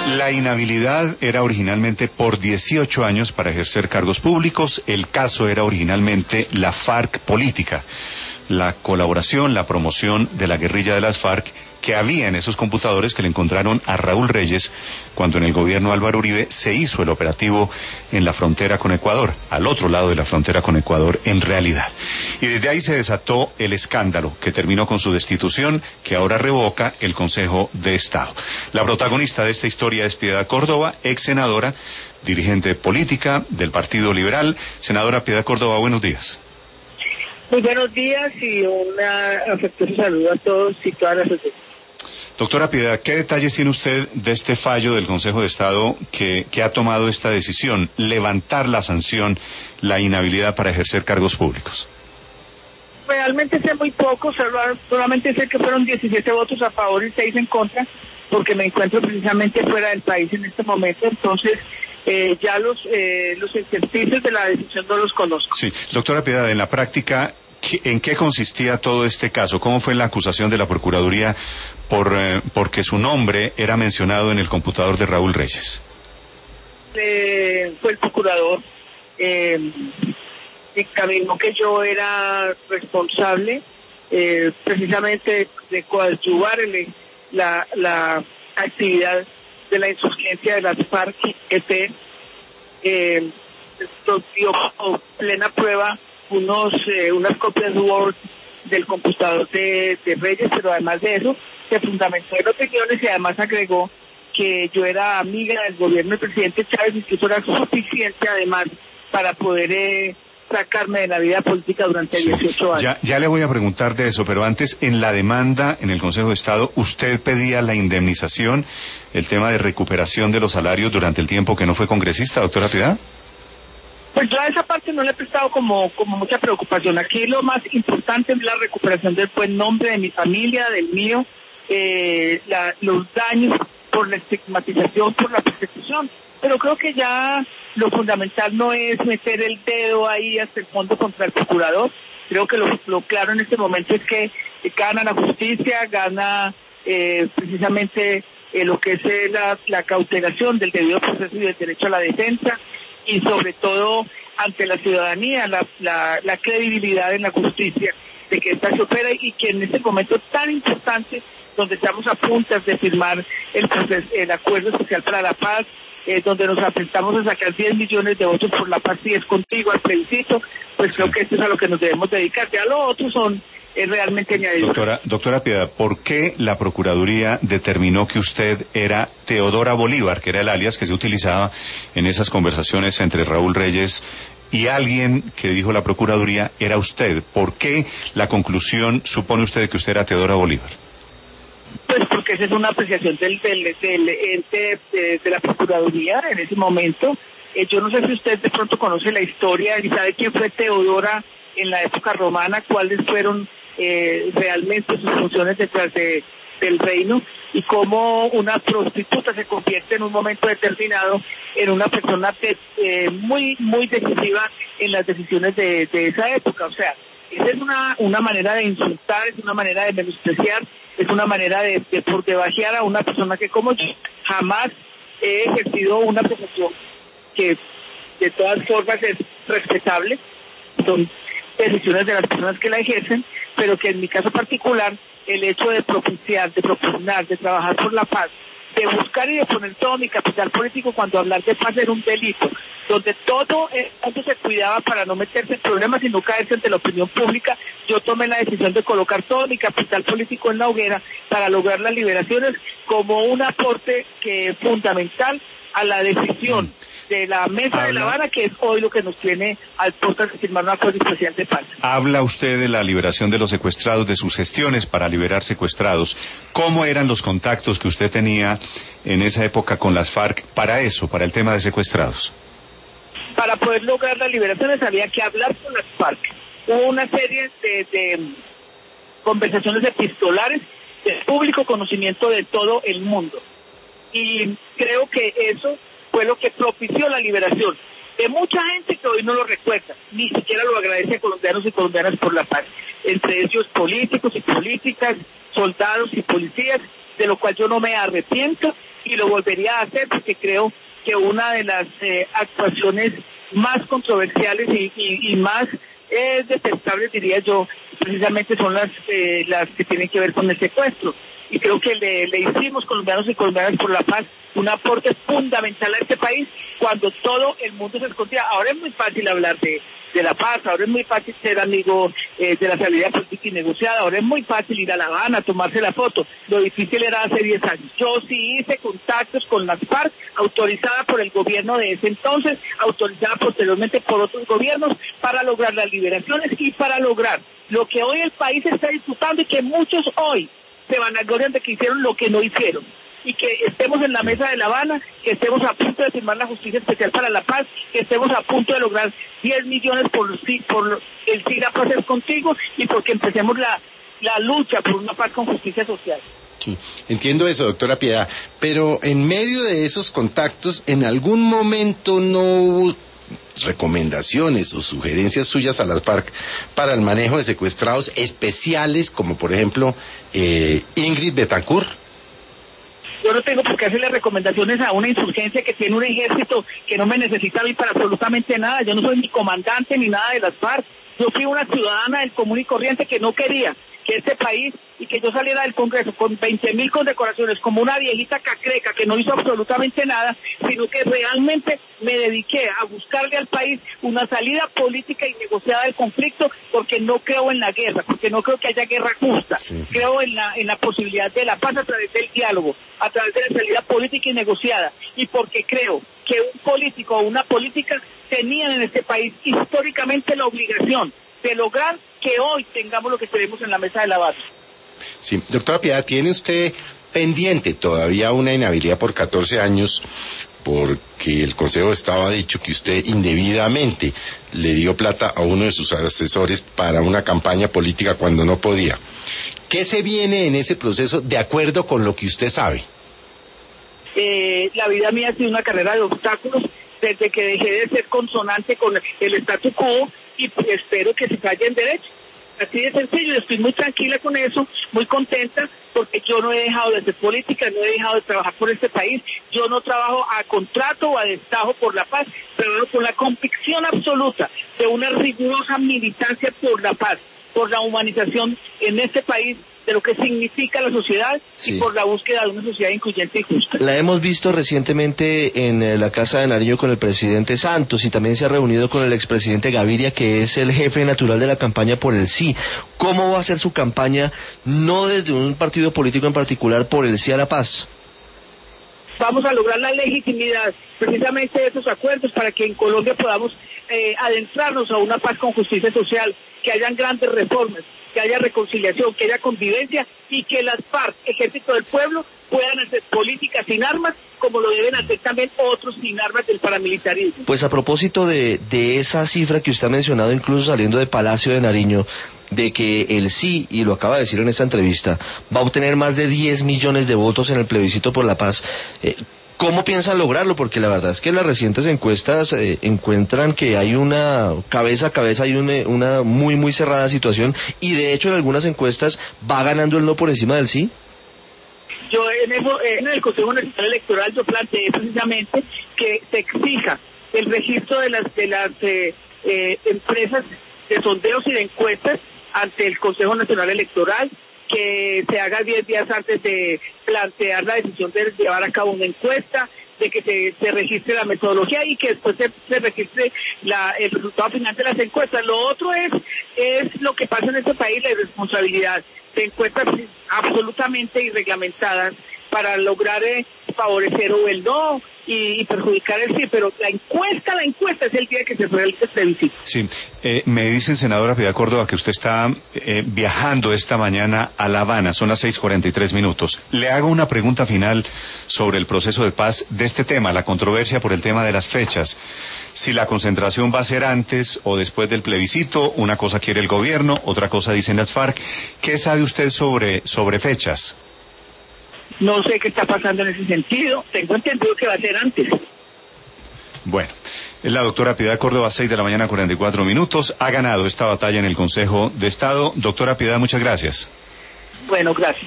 La inhabilidad era originalmente por 18 años para ejercer cargos públicos. El caso era originalmente la FARC política, la colaboración, la promoción de la guerrilla de las FARC que había en esos computadores que le encontraron a Raúl Reyes cuando en el gobierno Álvaro Uribe se hizo el operativo en la frontera con Ecuador, al otro lado de la frontera con Ecuador en realidad. Y desde ahí se desató el escándalo que terminó con su destitución, que ahora revoca el Consejo de Estado. La protagonista de esta historia es Piedad Córdoba, ex senadora, dirigente política del Partido Liberal. Senadora Piedad Córdoba, buenos días. Muy buenos días y un afectuoso saludo a todos y todas las sociedades. Doctora Piedad, ¿qué detalles tiene usted de este fallo del Consejo de Estado que ha tomado esta decisión, levantar la sanción, la inhabilidad para ejercer cargos públicos? Realmente sé muy poco, solamente sé que fueron 17 votos a favor y 6 en contra, porque me encuentro precisamente fuera del país en este momento, entonces ya los ejercicios de la decisión no los conozco. Sí, doctora Piedad, en la práctica, ¿en qué consistía todo este caso? ¿Cómo fue la acusación de la Procuraduría porque su nombre era mencionado en el computador de Raúl Reyes? Fue el procurador, encaminó que yo era responsable precisamente de coadyuvar la actividad de la insurgencia de las FARC-EP. Dio plena prueba unas copias Word del computador de Reyes, pero además de eso se fundamentó en opiniones y además agregó que yo era amiga del gobierno del presidente Chávez y que eso era suficiente además para poder sacarme de la vida política durante 18 años. Ya le voy a preguntar de eso, pero antes, en la demanda en el Consejo de Estado, ¿usted pedía la indemnización, el tema de recuperación de los salarios durante el tiempo que no fue congresista, doctora Piedad? Pues yo a esa parte no le he prestado como mucha preocupación. Aquí lo más importante es la recuperación del buen nombre de mi familia, del mío, los daños por la estigmatización, por la persecución. Pero creo que ya lo fundamental no es meter el dedo ahí hasta el fondo contra el procurador. Creo que lo claro en este momento es que gana la justicia, gana precisamente lo que es la cautelación del debido proceso y del derecho a la defensa, y sobre todo ante la ciudadanía, la credibilidad en la justicia de que esta se opera y que en este momento tan importante, donde estamos a puntas de firmar el acuerdo especial para la paz, donde nos aprestamos a sacar 10 millones de votos por la paz, y es contigo al plebiscito, pues creo que esto es a lo que nos debemos dedicar. Ya lo otro son realmente añadiduras. Doctora Piedad, ¿por qué la Procuraduría determinó que usted era Teodora Bolívar, que era el alias que se utilizaba en esas conversaciones entre Raúl Reyes y alguien que dijo la Procuraduría era usted? ¿Por qué la conclusión supone usted que usted era Teodora Bolívar? Pues porque esa es una apreciación del ente de la Procuraduría en ese momento. Yo no sé si usted de pronto conoce la historia y sabe quién fue Teodora en la época romana, cuáles fueron realmente sus funciones detrás del reino, y cómo una prostituta se convierte en un momento determinado en una persona muy muy decisiva en las decisiones de esa época. O sea, esa es una manera de insultar, es una manera de menospreciar, es una manera de por debajear a una persona que, como yo, jamás he ejercido una profesión que de todas formas es respetable. Son decisiones de las personas que la ejercen, pero que en mi caso particular, el hecho de propiciar, de propugnar, de trabajar por la paz, de buscar y de poner todo mi capital político cuando hablar de paz era un delito, donde todo el mundo se cuidaba para no meterse en problemas y no caerse ante la opinión pública, yo tomé la decisión de colocar todo mi capital político en la hoguera para lograr las liberaciones como un aporte fundamental a la decisión de la Mesa de La Habana, que es hoy lo que nos tiene al punto de firmar un acuerdo especial de paz. Habla usted de la liberación de los secuestrados, de sus gestiones para liberar secuestrados. ¿Cómo eran los contactos que usted tenía en esa época con las FARC para eso, para el tema de secuestrados? Para poder lograr las liberaciones había que hablar con las FARC. Hubo una serie de conversaciones epistolares de público conocimiento de todo el mundo. Y creo que eso fue lo que propició la liberación de mucha gente que hoy no lo recuerda, ni siquiera lo agradece a colombianos y colombianas por la paz, entre ellos políticos y políticas, soldados y policías, de lo cual yo no me arrepiento y lo volvería a hacer porque creo que una de las actuaciones más controversiales y más detestables, diría yo, precisamente son las que tienen que ver con el secuestro. Y creo que le hicimos, colombianos y colombianas por la paz, un aporte fundamental a este país cuando todo el mundo se escondía. Ahora es muy fácil hablar de la paz, ahora es muy fácil ser amigo de la salida política y negociada, ahora es muy fácil ir a La Habana, tomarse la foto. Lo difícil era hace 10 años. Yo sí hice contactos con las FARC, autorizada por el gobierno de ese entonces, autorizada posteriormente por otros gobiernos, para lograr las liberaciones y para lograr lo que hoy el país está disputando y que muchos hoy se vanaglorian de que hicieron lo que no hicieron. Y que estemos en la mesa de La Habana, que estemos a punto de firmar la Justicia Especial para la Paz, que estemos a punto de lograr 10 millones por el sí, la paz es contigo, y porque empecemos la lucha por una paz con justicia social. Sí, entiendo eso, doctora Piedad, pero en medio de esos contactos, ¿en algún momento no hubo recomendaciones o sugerencias suyas a las FARC para el manejo de secuestrados especiales, como por ejemplo Ingrid Betancourt? Yo no tengo por qué hacerle recomendaciones a una insurgencia que tiene un ejército que no me necesita a mí para absolutamente nada. Yo no soy ni comandante ni nada de las FARC. Yo fui una ciudadana del común y corriente que no quería que este país y que yo saliera del Congreso con 20.000 condecoraciones como una viejita cacreca que no hizo absolutamente nada, sino que realmente me dediqué a buscarle al país una salida política y negociada del conflicto, porque no creo en la guerra, porque no creo que haya guerra justa. Sí. Creo en la posibilidad de la paz a través del diálogo, a través de la salida política y negociada, y porque creo que un político o una política tenían en este país históricamente la obligación de lograr que hoy tengamos lo que tenemos en la mesa de La Habana. Sí, doctora Piedad, ¿tiene usted pendiente todavía una inhabilidad por 14 años porque el Consejo de Estado ha dicho que usted indebidamente le dio plata a uno de sus asesores para una campaña política cuando no podía? ¿Qué se viene en ese proceso de acuerdo con lo que usted sabe? La vida mía ha sido una carrera de obstáculos desde que dejé de ser consonante con el statu quo, y espero que se calle en derecho. Así de sencillo, yo estoy muy tranquila con eso, muy contenta, porque yo no he dejado de hacer política, no he dejado de trabajar por este país. Yo no trabajo a contrato o a destajo por la paz, pero con la convicción absoluta de una rigurosa militancia por la paz, por la humanización en este país, de lo que significa la sociedad, sí, y por la búsqueda de una sociedad incluyente y justa. La hemos visto recientemente en la Casa de Nariño con el presidente Santos, y también se ha reunido con el expresidente Gaviria, que es el jefe natural de la campaña por el sí. ¿Cómo va a ser su campaña, no desde un partido político en particular, por el sí a la paz? Vamos a lograr la legitimidad precisamente de esos acuerdos para que en Colombia podamos adentrarnos a una paz con justicia social, que hayan grandes reformas, que haya reconciliación, que haya convivencia, y que las FARC, Ejército del Pueblo, puedan hacer política sin armas, como lo deben hacer también otros sin armas del paramilitarismo. Pues a propósito de esa cifra que usted ha mencionado, incluso saliendo de Palacio de Nariño, de que el sí, y lo acaba de decir en esta entrevista, va a obtener más de 10 millones de votos en el plebiscito por la paz, ¿cómo piensan lograrlo? Porque la verdad es que las recientes encuestas encuentran que hay una cabeza a cabeza, hay una muy muy cerrada situación, y de hecho en algunas encuestas va ganando el no por encima del sí. Yo en el Consejo Nacional Electoral yo planteé precisamente que se exija el registro de las empresas de sondeos y de encuestas ante el Consejo Nacional Electoral, que se haga 10 días antes de plantear la decisión de llevar a cabo una encuesta, de que se registre la metodología y que después se registre el resultado final de las encuestas. Lo otro es lo que pasa en este país, la irresponsabilidad de encuestas absolutamente irreglamentadas para lograr favorecer o el no y perjudicar el sí, pero la encuesta es el día que se realiza este visita. Sí, me dice, senadora Piedad Córdoba, que usted está viajando esta mañana a La Habana, son las 6:43. Le hago una pregunta final sobre el proceso de paz de este tema, la controversia por el tema de las fechas. Si la concentración va a ser antes o después del plebiscito, una cosa quiere el gobierno, otra cosa dicen las FARC. ¿Qué sabe usted sobre fechas? No sé qué está pasando en ese sentido. Tengo entendido que va a ser antes. Bueno, la doctora Piedad Córdoba, 6:44. Ha ganado esta batalla en el Consejo de Estado. Doctora Piedad, muchas gracias. Bueno, gracias.